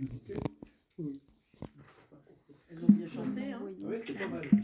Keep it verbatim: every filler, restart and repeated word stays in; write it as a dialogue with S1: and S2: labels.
S1: Elles ont bien chanté, hein.
S2: Oui, c'est pas mal.